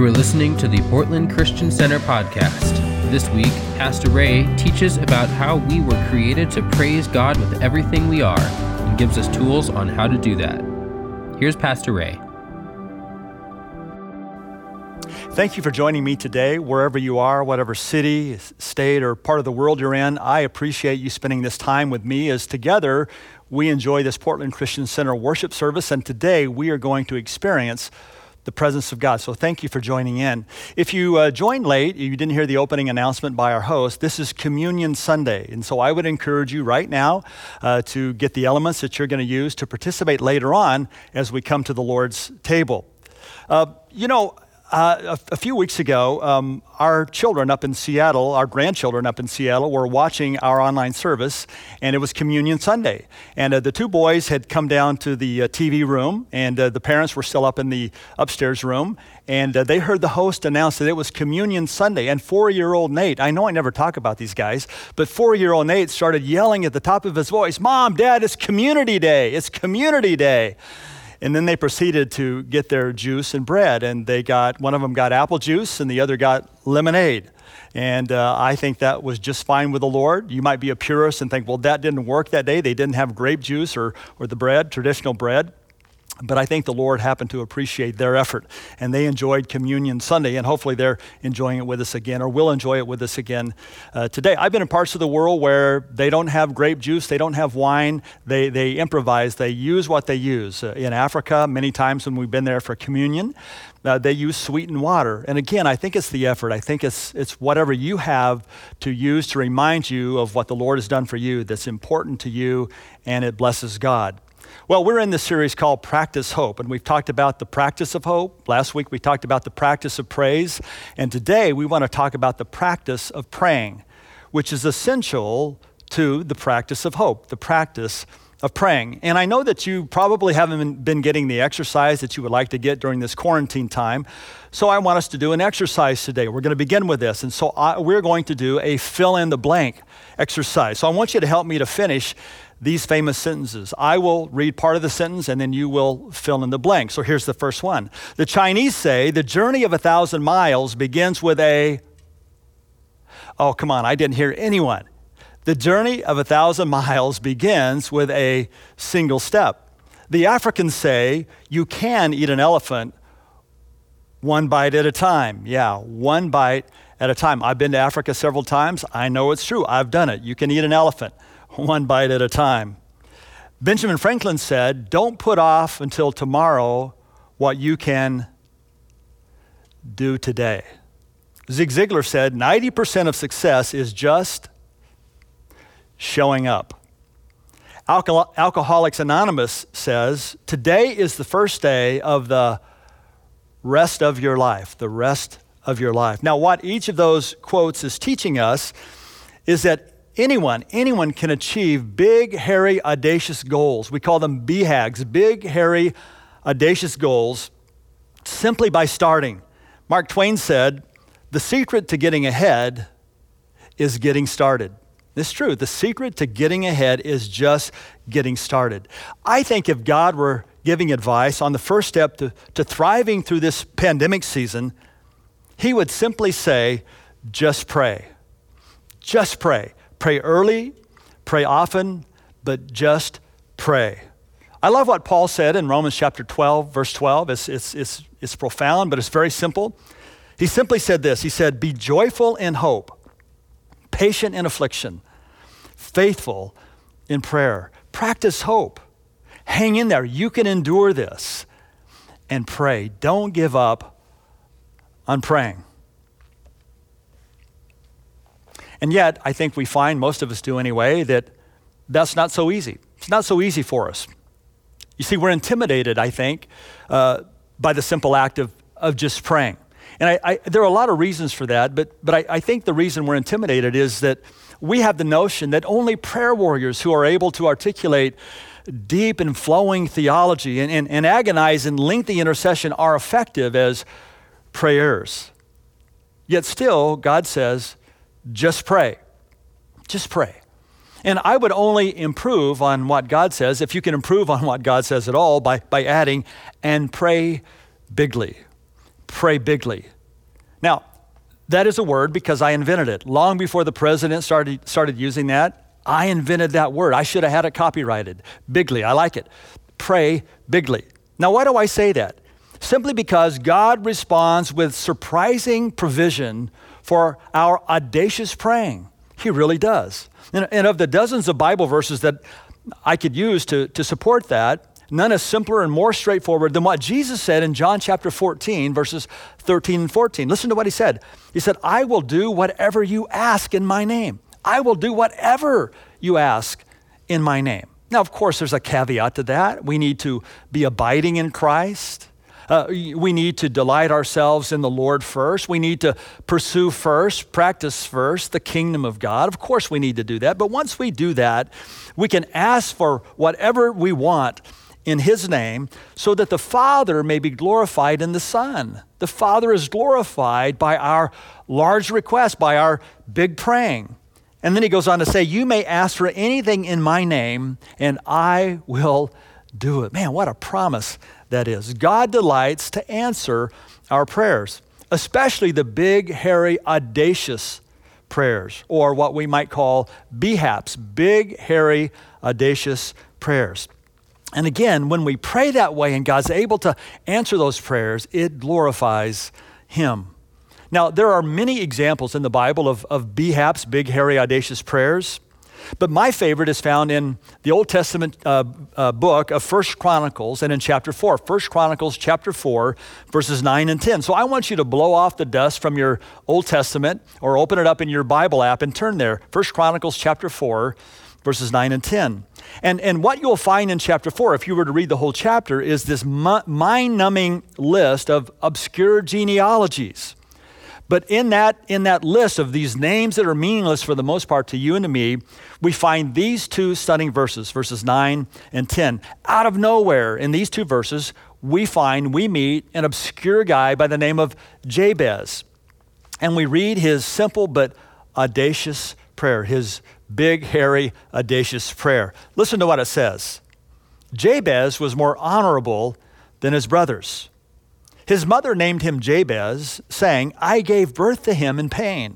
You are listening to the Portland Christian Center podcast. This week, Pastor Ray teaches about how we were created to praise God with everything we are and gives us tools on how to do that. Here's Pastor Ray. Thank you for joining me today, wherever you are, whatever city, state, or part of the world you're in. I appreciate you spending this time with me as together we enjoy this Portland Christian Center worship service, and today we are going to experience the presence of God. So thank you for joining in. If you joined late, you didn't hear the opening announcement by our host, this is Communion Sunday. And so I would encourage you right now to get the elements that you're going to use to participate later on as we come to the Lord's table. A few weeks ago, our children up in Seattle, our grandchildren up in Seattle, were watching our online service, and it was Communion Sunday. And the two boys had come down to the TV room, and the parents were still up in the upstairs room, and they heard the host announce that it was Communion Sunday. And 4-year-old Nate, I know I never talk about these guys, but 4-year-old Nate started yelling at the top of his voice, "Mom, Dad, it's Community Day, it's Community Day." And then they proceeded to get their juice and bread, and one of them got apple juice and the other got lemonade. And I think that was just fine with the Lord. You might be a purist and think, well, that didn't work that day. They didn't have grape juice or the bread, traditional bread. But I think the Lord happened to appreciate their effort, and they enjoyed Communion Sunday, and hopefully they're enjoying it with us again, or will enjoy it with us again today. I've been in parts of the world where they don't have grape juice, they don't have wine, they improvise, they use what they use. In Africa, many times when we've been there for communion, they use sweetened water. And again, I think it's the effort. I think it's whatever you have to use to remind you of what the Lord has done for you that's important to you, and it blesses God. Well, we're in this series called Practice Hope, and we've talked about the practice of hope. Last week we talked about the practice of praise, and today we want to talk about the practice of praying, which is essential to the practice of hope, the practice of praying. And I know that you probably haven't been getting the exercise that you would like to get during this quarantine time, so I want us to do an exercise today. We're going to begin with this, and so we're going to do a fill-in-the-blank exercise. So I want you to help me to finish these famous sentences. I will read part of the sentence and then you will fill in the blank. So here's the first one. The Chinese say the journey of 1,000 miles begins with oh, come on, I didn't hear anyone. The journey of 1,000 miles begins with a single step. The Africans say you can eat an elephant one bite at a time. Yeah, one bite at a time. I've been to Africa several times. I know it's true. I've done it. You can eat an elephant one bite at a time. Benjamin Franklin said, don't put off until tomorrow what you can do today. Zig Ziglar said, 90% of success is just showing up. Alcoholics Anonymous says, today is the first day of the rest of your life, the rest of your life. Now, what each of those quotes is teaching us is that anyone can achieve big, hairy, audacious goals. We call them BHAGs, big, hairy, audacious goals, simply by starting. Mark Twain said, the secret to getting ahead is getting started. It's true. The secret to getting ahead is just getting started. I think if God were giving advice on the first step to thriving through this pandemic season, he would simply say, just pray. Just pray. Pray early, pray often, but just pray. I love what Paul said in Romans chapter 12, verse 12. It's profound, but it's very simple. He simply said this. He said, be joyful in hope, patient in affliction, faithful in prayer. Practice hope. Hang in there. You can endure this. And pray. Don't give up on praying. And yet, I think we find, most of us do anyway, that that's not so easy. It's not so easy for us. You see, we're intimidated, I think, by the simple act of just praying. And there are a lot of reasons for that, but I think the reason we're intimidated is that we have the notion that only prayer warriors who are able to articulate deep and flowing theology and agonize and lengthy intercession are effective as prayers. Yet still, God says, just pray. Just pray. And I would only improve on what God says, if you can improve on what God says at all, by adding, and pray bigly. Pray bigly. Now, that is a word because I invented it. Long before the president started using that, I invented that word. I should have had it copyrighted. Bigly, I like it. Pray bigly. Now, why do I say that? Simply because God responds with surprising provision for our audacious praying. He really does. And of the dozens of Bible verses that I could use to support that, none is simpler and more straightforward than what Jesus said in John chapter 14, verses 13 and 14. Listen to what he said. He said, I will do whatever you ask in my name. I will do whatever you ask in my name. Now, of course, there's a caveat to that. We need to be abiding in Christ. We need to delight ourselves in the Lord first. We need to pursue first, practice first the kingdom of God. Of course, we need to do that. But once we do that, we can ask for whatever we want in his name so that the Father may be glorified in the Son. The Father is glorified by our large request, by our big praying. And then he goes on to say, you may ask for anything in my name and I will do it. Man, what a promise that is. God delights to answer our prayers, especially the big, hairy, audacious prayers, or what we might call BHAPs, big, hairy, audacious prayers. And again, when we pray that way and God's able to answer those prayers, it glorifies him. Now, there are many examples in the Bible of BHAPs, big, hairy, audacious prayers. But my favorite is found in the Old Testament book of 1 Chronicles and in chapter 4. 1 Chronicles chapter 4, verses 9 and 10. So I want you to blow off the dust from your Old Testament or open it up in your Bible app and turn there. 1 Chronicles chapter 4, verses 9 and 10. And what you'll find in chapter 4, if you were to read the whole chapter, is this mind-numbing list of obscure genealogies. But in that list of these names that are meaningless for the most part to you and to me, we find these two stunning verses, verses 9 and 10. Out of nowhere, in these two verses, we meet an obscure guy by the name of Jabez. And we read his simple but audacious prayer, his big, hairy, audacious prayer. Listen to what it says. Jabez was more honorable than his brothers. His mother named him Jabez, saying, I gave birth to him in pain.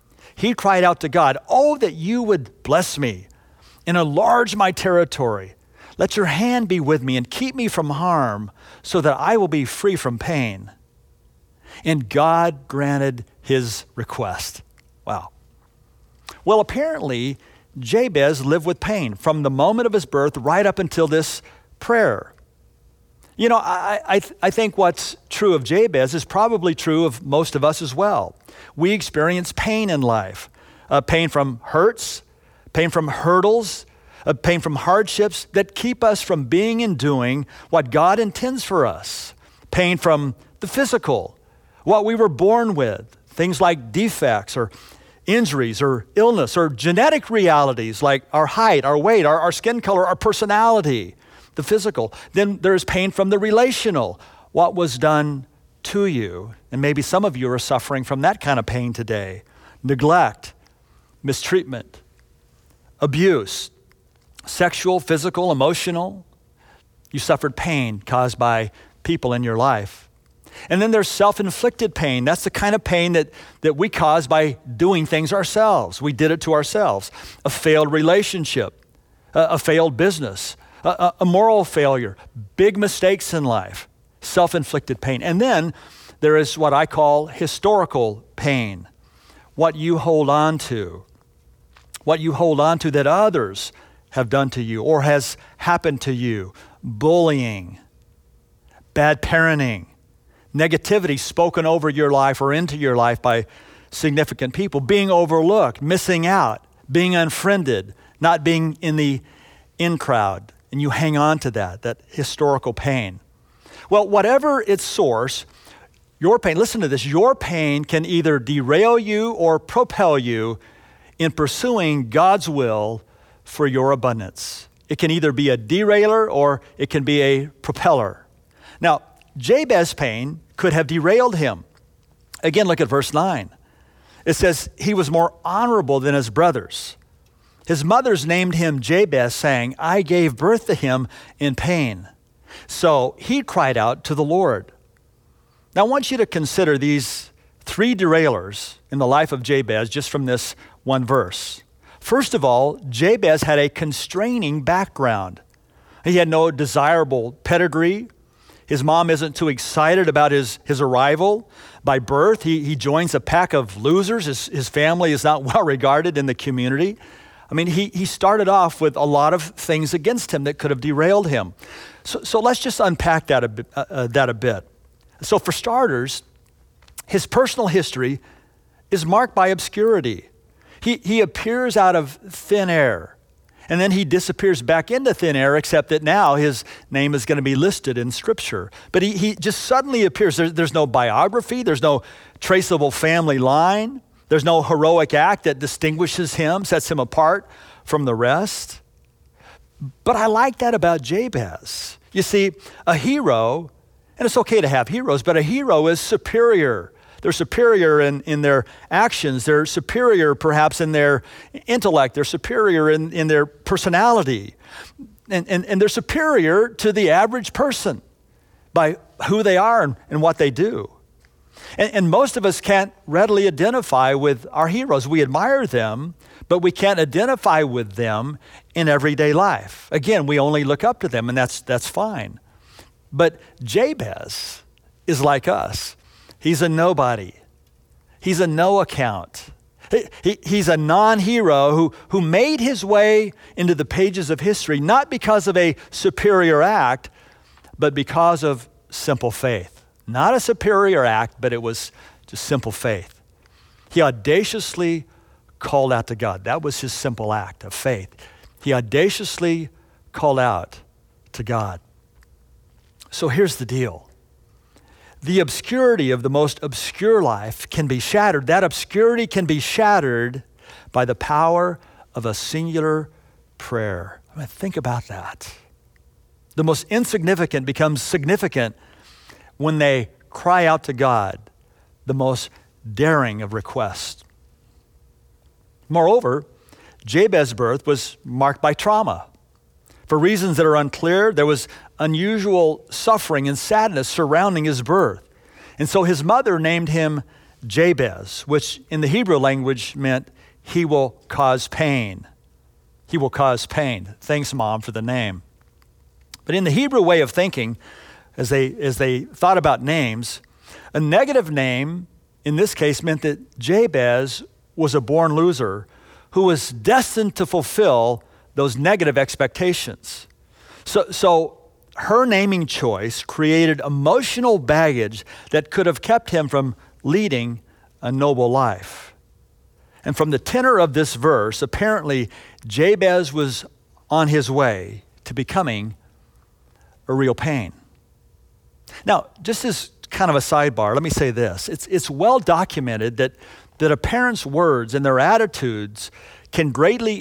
He cried out to God, oh, that you would bless me and enlarge my territory. Let your hand be with me and keep me from harm so that I will be free from pain. And God granted his request. Wow. Well, apparently, Jabez lived with pain from the moment of his birth right up until this prayer. You know, I think what's true of Jabez is probably true of most of us as well. We experience pain in life, pain from hurts, pain from hurdles, pain from hardships that keep us from being and doing what God intends for us. Pain from the physical, what we were born with, things like defects or injuries or illness or genetic realities like our height, our weight, our skin color, our personality. The physical. Then there's pain from the relational, what was done to you. And maybe some of you are suffering from that kind of pain today. Neglect, mistreatment, abuse, sexual, physical, emotional. You suffered pain caused by people in your life. And then there's self-inflicted pain. That's the kind of pain that we cause by doing things ourselves. We did it to ourselves. A failed relationship, a failed business, a moral failure, big mistakes in life, self-inflicted pain. And then there is what I call historical pain, what you hold on to that others have done to you or has happened to you, bullying, bad parenting, negativity spoken over your life or into your life by significant people, being overlooked, missing out, being unfriended, not being in the in crowd. And you hang on to that historical pain. Well, whatever its source, your pain, listen to this, your pain can either derail you or propel you in pursuing God's will for your abundance. It can either be a derailer or it can be a propeller. Now, Jabez's pain could have derailed him. Again, look at verse 9. It says, he was more honorable than his brothers. His mothers named him Jabez, saying, I gave birth to him in pain. So he cried out to the Lord. Now I want you to consider these three derailers in the life of Jabez just from this one verse. First of all, Jabez had a constraining background. He had no desirable pedigree. His mom isn't too excited about his arrival. By birth, he joins a pack of losers. His family is not well regarded in the community. I mean, he started off with a lot of things against him that could have derailed him. So let's just unpack that a bit. So for starters, his personal history is marked by obscurity. He appears out of thin air, and then he disappears back into thin air, except that now his name is going to be listed in Scripture. But he just suddenly appears. There's no biography. There's no traceable family line. There's no heroic act that distinguishes him, sets him apart from the rest. But I like that about Jabez. You see, a hero, and it's okay to have heroes, but a hero is superior. They're superior in their actions. They're superior perhaps in their intellect. They're superior in their personality. And they're superior to the average person by who they are and what they do. And most of us can't readily identify with our heroes. We admire them, but we can't identify with them in everyday life. Again, we only look up to them, and that's fine. But Jabez is like us. He's a nobody. He's a no account. He's a non-hero who made his way into the pages of history, not because of a superior act, but because of simple faith. Not a superior act, but it was just simple faith. He audaciously called out to God. That was his simple act of faith. He audaciously called out to God. So here's the deal. The obscurity of the most obscure life can be shattered. That obscurity can be shattered by the power of a singular prayer. I mean, think about that. The most insignificant becomes significant when they cry out to God, the most daring of requests. Moreover, Jabez's birth was marked by trauma. For reasons that are unclear, there was unusual suffering and sadness surrounding his birth. And so his mother named him Jabez, which in the Hebrew language meant he will cause pain. He will cause pain. Thanks, Mom, for the name. But in the Hebrew way of thinking, as they thought about names, a negative name in this case meant that Jabez was a born loser who was destined to fulfill those negative expectations. So her naming choice created emotional baggage that could have kept him from leading a noble life. And from the tenor of this verse, apparently Jabez was on his way to becoming a real pain. Now, just as kind of a sidebar, let me say this. It's well documented that a parent's words and their attitudes can greatly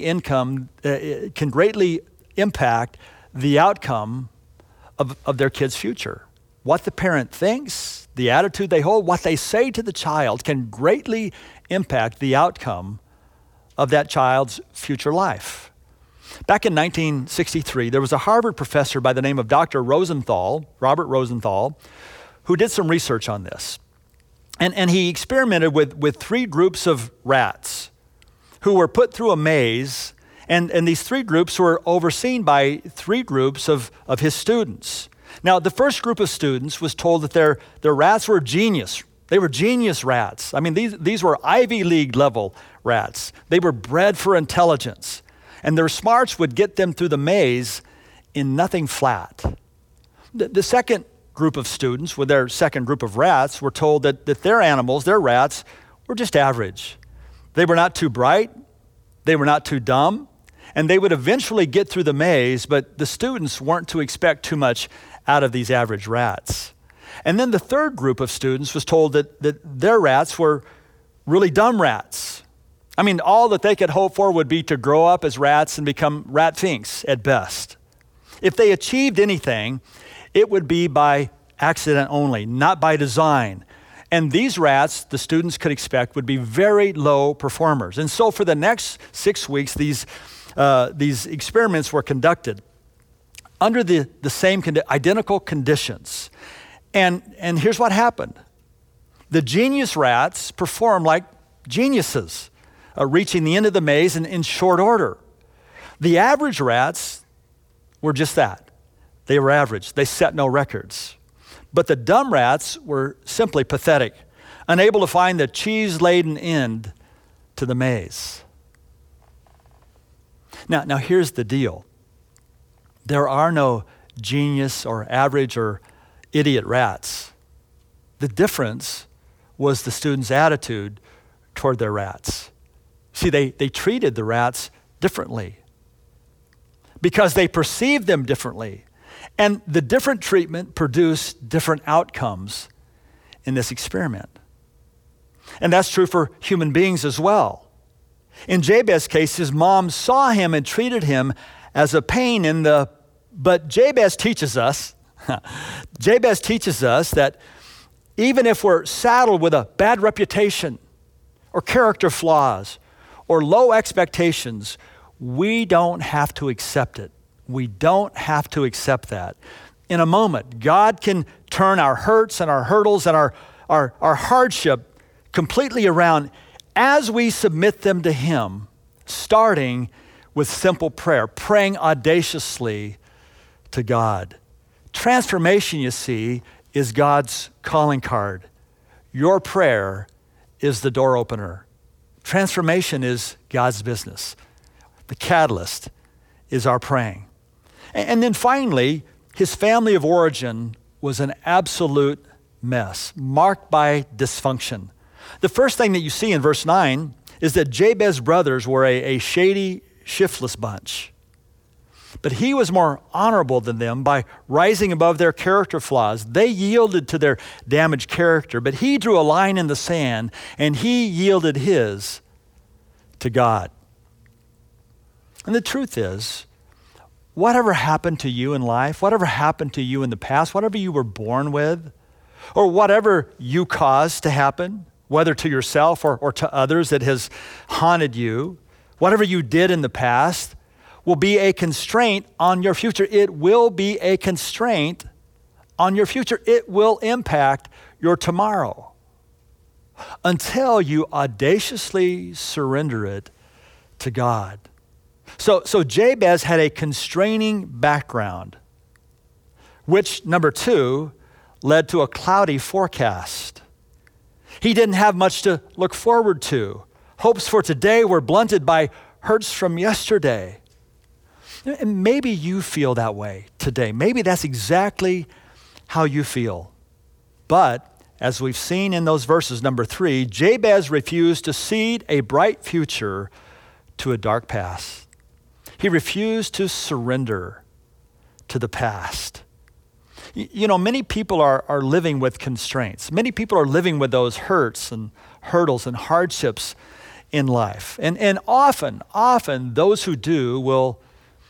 impact the outcome of their kid's future. What the parent thinks, the attitude they hold, what they say to the child can greatly impact the outcome of that child's future life. Back in 1963, there was a Harvard professor by the name of Dr. Robert Rosenthal, who did some research on this. And he experimented with three groups of rats who were put through a maze, and these three groups were overseen by three groups of his students. Now, the first group of students was told that their rats were genius. They were genius rats. I mean, these were Ivy League level rats. They were bred for intelligence, and their smarts would get them through the maze in nothing flat. The second group of students with their second group of rats were told that their animals, their rats, were just average. They were not too bright, they were not too dumb, and they would eventually get through the maze, but the students weren't to expect too much out of these average rats. And then the third group of students was told that their rats were really dumb rats. I mean, all that they could hope for would be to grow up as rats and become ratfinks at best. If they achieved anything, it would be by accident only, not by design. And these rats, the students could expect, would be very low performers. And so for the next 6 weeks, these experiments were conducted under the same identical conditions. And here's what happened. The genius rats performed like geniuses, reaching the end of the maze in short order. The average rats were just that. They were average. They set no records. But the dumb rats were simply pathetic, unable to find the cheese-laden end to the maze. Now here's the deal. There are no genius or average or idiot rats. The difference was the students' attitude toward their rats. See, they treated the rats differently because they perceived them differently. And the different treatment produced different outcomes in this experiment. And that's true for human beings as well. In Jabez's case, his mom saw him and treated him as a pain in the, but Jabez teaches us that even if we're saddled with a bad reputation or character flaws or low expectations, we don't have to accept it. We don't have to accept that. In a moment, God can turn our hurts and our hurdles and our hardship completely around as we submit them to Him, starting with simple prayer, praying audaciously to God. Transformation, you see, is God's calling card. Your prayer is the door opener. Transformation is God's business. The catalyst is our praying. And then finally, his family of origin was an absolute mess, marked by dysfunction. The first thing that you see in verse 9 is that Jabez's brothers were a shady, shiftless bunch. But he was more honorable than them by rising above their character flaws. They yielded to their damaged character, but he drew a line in the sand and he yielded his to God. And the truth is, whatever happened to you in life, whatever happened to you in the past, whatever you were born with, or whatever you caused to happen, whether to yourself or to others that has haunted you, whatever you did in the past will be a constraint on your future. It will be a constraint on your future. It will impact your tomorrow until you audaciously surrender it to God. So Jabez had a constraining background, which, number two, led to a cloudy forecast. He didn't have much to look forward to. Hopes for today were blunted by hurts from yesterday. And maybe you feel that way today. Maybe that's exactly how you feel. But as we've seen in those verses, number 3, Jabez refused to cede a bright future to a dark past. He refused to surrender to the past. You know, many people are living with constraints. Many people are living with those hurts and hurdles and hardships in life. And often those who do will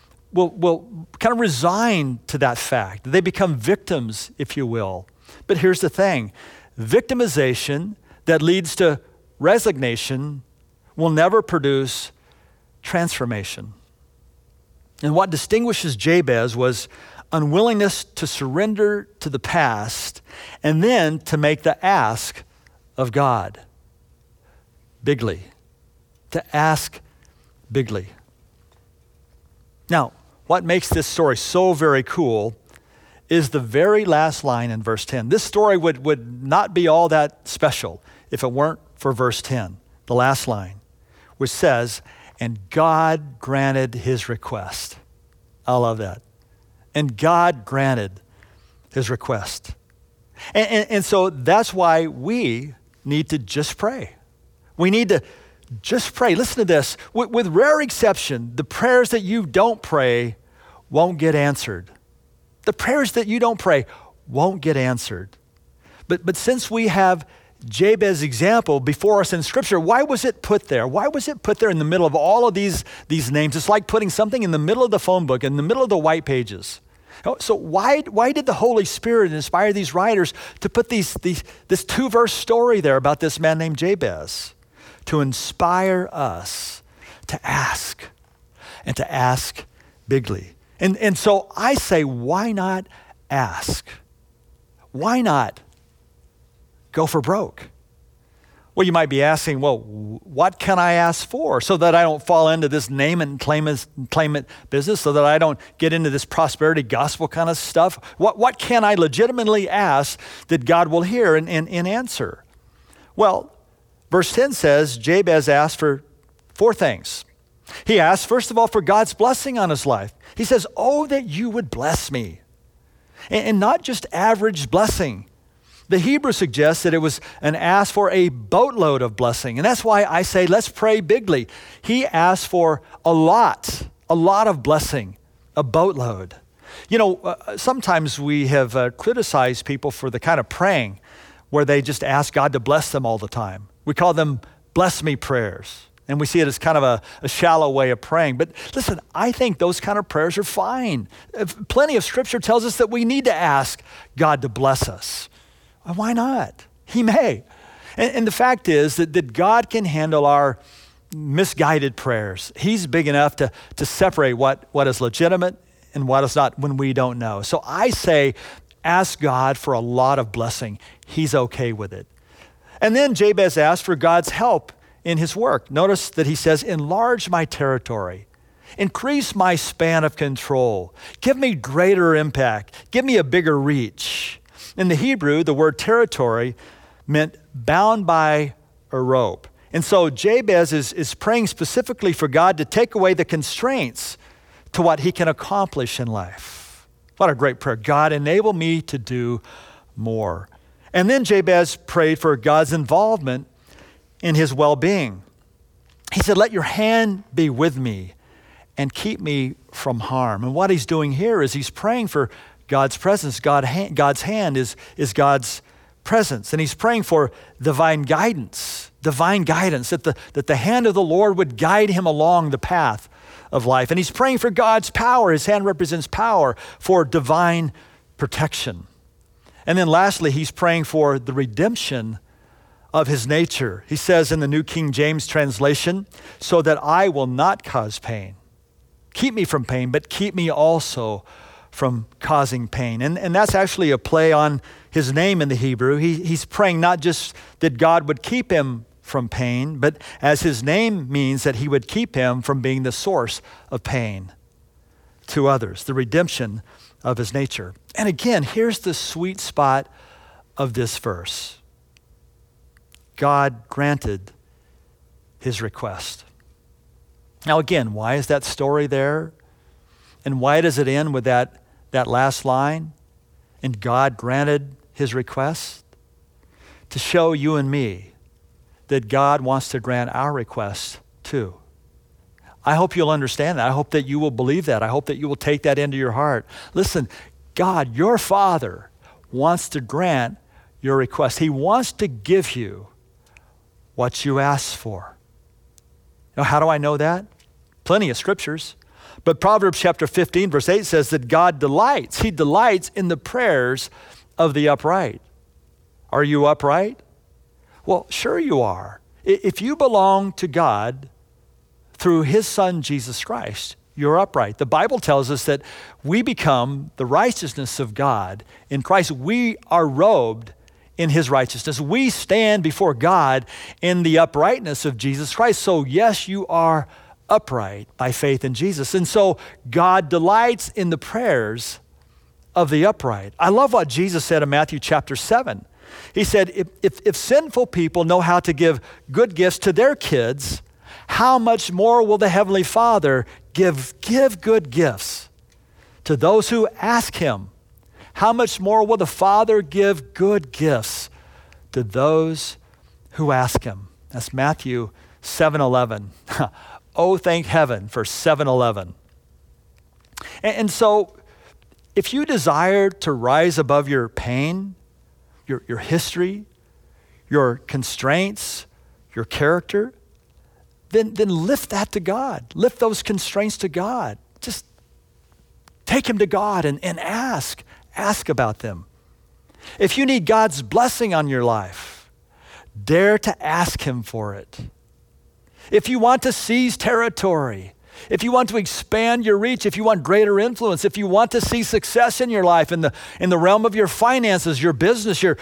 kind of resign to that fact. They become victims, if you will. But here's the thing. Victimization that leads to resignation will never produce transformation. And what distinguishes Jabez was unwillingness to surrender to the past and then to make the ask of God bigly. To ask bigly. Now, what makes this story so very cool is the very last line in verse 10. This story would not be all that special if it weren't for verse 10, the last line, which says, "And God granted his request." I love that. And God granted his request. And so that's why we need to just pray. We need to just pray. Listen to this. With rare exception, the prayers that you don't pray won't get answered. The prayers that you don't pray won't get answered. But since we have Jabez's example before us in Scripture, why was it put there? Why was it put there in the middle of all of these names? It's like putting something in the middle of the phone book, in the middle of the white pages. So why did the Holy Spirit inspire these writers to put this 2-verse story there about this man named Jabez? To inspire us to ask, and to ask bigly. And so I say, why not ask? Why not go for broke. Well, you might be asking, well, what can I ask for so that I don't fall into this name it and claim it business, so that I don't get into this prosperity gospel kind of stuff? What can I legitimately ask that God will hear and answer? Well, verse 10 says Jabez asked for 4 things. He asked, first of all, for God's blessing on his life. He says, oh, that you would bless me. And not just average blessing. The Hebrew suggests that it was an ask for a boatload of blessing. And that's why I say, let's pray bigly. He asked for a lot of blessing, a boatload. You know, sometimes we have criticized people for the kind of praying where they just ask God to bless them all the time. We call them bless me prayers. And we see it as kind of a shallow way of praying. But listen, I think those kind of prayers are fine. Plenty of scripture tells us that we need to ask God to bless us. Why not? He may. And the fact is that God can handle our misguided prayers. He's big enough to separate what is legitimate and what is not when we don't know. So I say, ask God for a lot of blessing. He's okay with it. And then Jabez asked for God's help in his work. Notice that he says, enlarge my territory. Increase my span of control. Give me greater impact. Give me a bigger reach. In the Hebrew, the word territory meant bound by a rope. And so Jabez is praying specifically for God to take away the constraints to what he can accomplish in life. What a great prayer. God, enable me to do more. And then Jabez prayed for God's involvement in his well-being. He said, let your hand be with me and keep me from harm. And what he's doing here is he's praying for God's presence. God's hand is God's presence. And he's praying for divine guidance, that the hand of the Lord would guide him along the path of life. And he's praying for God's power. His hand represents power, for divine protection. And then lastly, he's praying for the redemption of his nature. He says in the New King James translation, so that I will not cause pain. Keep me from pain, but keep me also from causing pain. And that's actually a play on his name in the Hebrew. He's praying not just that God would keep him from pain, but as his name means, that he would keep him from being the source of pain to others, the redemption of his nature. And again, here's the sweet spot of this verse. God granted his request. Now again, why is that story there? And why does it end with that last line? And God granted his request? To show you and me that God wants to grant our request too. I hope you'll understand that. I hope that you will believe that. I hope that you will take that into your heart. Listen, God, your Father, wants to grant your request. He wants to give you what you ask for. Now, how do I know that? Plenty of scriptures. But Proverbs chapter 15, verse 8 says that God delights. He delights in the prayers of the upright. Are you upright? Well, sure you are. If you belong to God through his Son, Jesus Christ, you're upright. The Bible tells us that we become the righteousness of God in Christ. We are robed in his righteousness. We stand before God in the uprightness of Jesus Christ. So yes, you are upright by faith in Jesus. And so God delights in the prayers of the upright. I love what Jesus said in Matthew chapter 7. He said, if sinful people know how to give good gifts to their kids, how much more will the Heavenly Father give good gifts to those who ask him? How much more will the Father give good gifts to those who ask him? That's Matthew 7:11. Oh, thank heaven for 7:11. And so if you desire to rise above your pain, your history, your constraints, your character, then lift that to God. Lift those constraints to God. Just take them to God and ask. Ask about them. If you need God's blessing on your life, dare to ask him for it. If you want to seize territory, if you want to expand your reach, if you want greater influence, if you want to see success in your life, in the realm of your finances, your business, your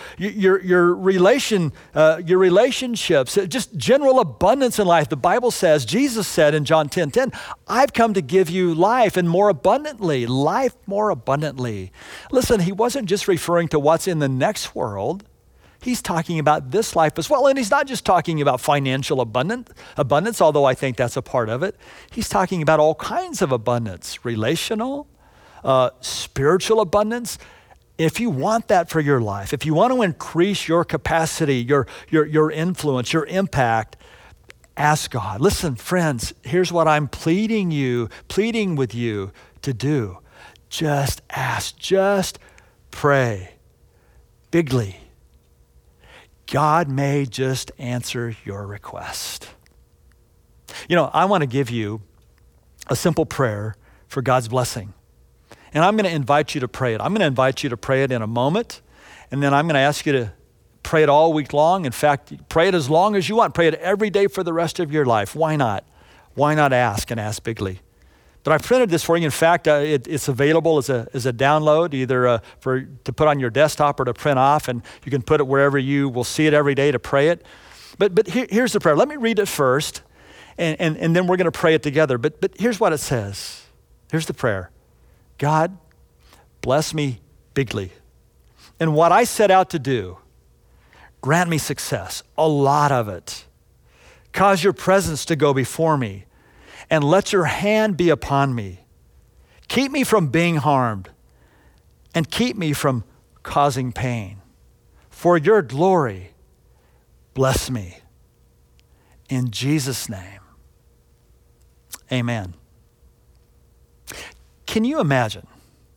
relationships, just general abundance in life. The Bible says, Jesus said in John 10:10, I've come to give you life and more abundantly, life more abundantly. Listen, he wasn't just referring to what's in the next world. He's talking about this life as well. And he's not just talking about financial abundance, although I think that's a part of it. He's talking about all kinds of abundance, relational, spiritual abundance. If you want that for your life, if you want to increase your capacity, your influence, your impact, ask God. Listen, friends, here's what I'm pleading with you to do. Just ask, just pray bigly. God may just answer your request. You know, I want to give you a simple prayer for God's blessing. And I'm going to invite you to pray it. I'm going to invite you to pray it in a moment. And then I'm going to ask you to pray it all week long. In fact, pray it as long as you want. Pray it every day for the rest of your life. Why not? Why not ask and ask bigly? But I printed this for you. In fact, it's available as a download, either to put on your desktop or to print off, and you can put it wherever you will see it every day to pray it. But here's the prayer. Let me read it first, and then we're going to pray it together. But here's what it says. Here's the prayer. God, bless me bigly. And what I set out to do, grant me success, a lot of it. Cause your presence to go before me. And let your hand be upon me. Keep me from being harmed and keep me from causing pain. For your glory, bless me. In Jesus' name, amen. Can you imagine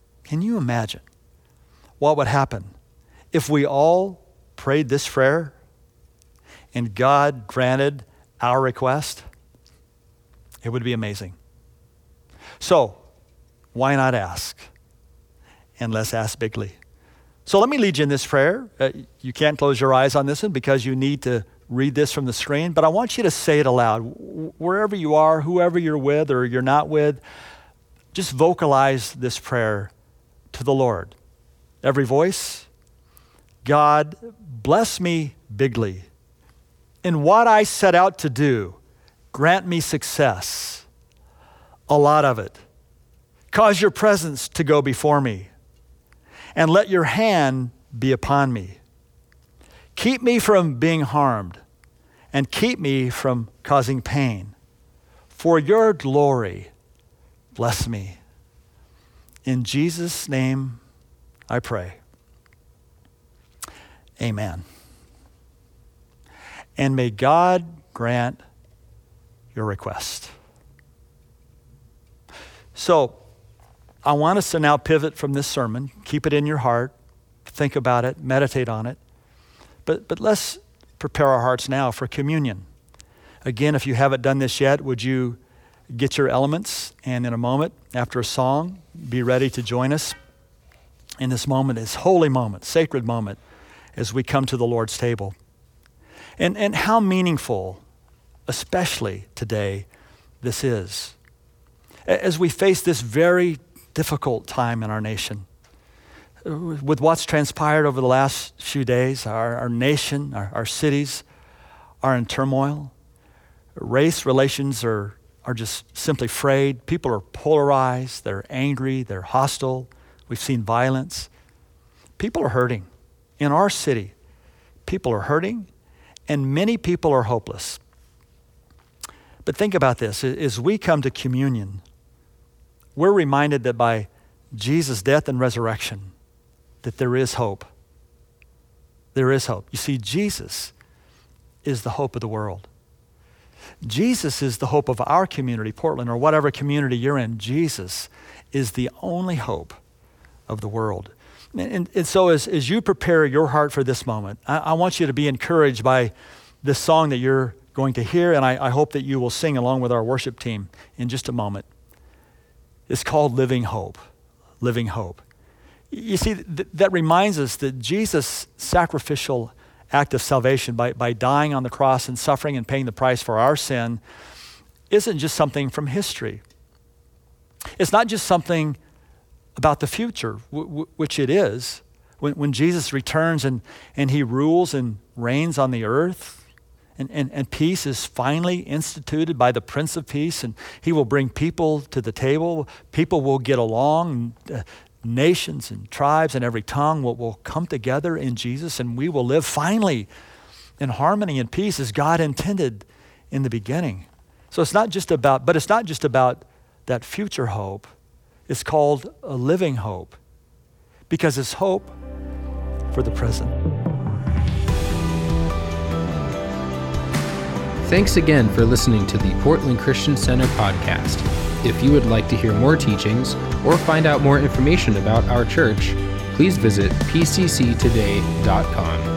what would happen if we all prayed this prayer and God granted our request? It would be amazing. So, why not ask? And let's ask bigly. So let me lead you in this prayer. You can't close your eyes on this one because you need to read this from the screen, but I want you to say it aloud. Wherever you are, whoever you're with or you're not with, just vocalize this prayer to the Lord. Every voice, God, bless me bigly. In what I set out to do, grant me success, a lot of it. Cause your presence to go before me, and let your hand be upon me. Keep me from being harmed, and keep me from causing pain. For your glory, bless me. In Jesus' name, I pray. Amen. And may God grant your request. So, I want us to now pivot from this sermon. Keep it in your heart. Think about it. Meditate on it. But let's prepare our hearts now for communion. Again, if you haven't done this yet, would you get your elements, and in a moment, after a song, be ready to join us in this moment, this holy moment, sacred moment, as we come to the Lord's table. And how meaningful, especially today, this is. As we face this very difficult time in our nation, with what's transpired over the last few days, our nation, our cities are in turmoil. Race relations are just simply frayed. People are polarized, they're angry, they're hostile. We've seen violence. People are hurting. In our city, people are hurting, and many people are hopeless. But think about this. As we come to communion, we're reminded that by Jesus' death and resurrection, that there is hope. There is hope. You see, Jesus is the hope of the world. Jesus is the hope of our community, Portland, or whatever community you're in. Jesus is the only hope of the world. And so as you prepare your heart for this moment, I want you to be encouraged by this song that you're going to hear, and I hope that you will sing along with our worship team in just a moment. It's called Living Hope. Living Hope. You see, that reminds us that Jesus' sacrificial act of salvation by dying on the cross and suffering and paying the price for our sin isn't just something from history. It's not just something about the future, which it is. When Jesus returns and he rules and reigns on the earth, and peace is finally instituted by the Prince of Peace, and he will bring people to the table. People will get along. Nations and tribes and every tongue will come together in Jesus, and we will live finally in harmony and peace as God intended in the beginning. So it's not just about that future hope. It's called a living hope because it's hope for the present. Thanks again for listening to the Portland Christian Center podcast. If you would like to hear more teachings or find out more information about our church, please visit pcctoday.com.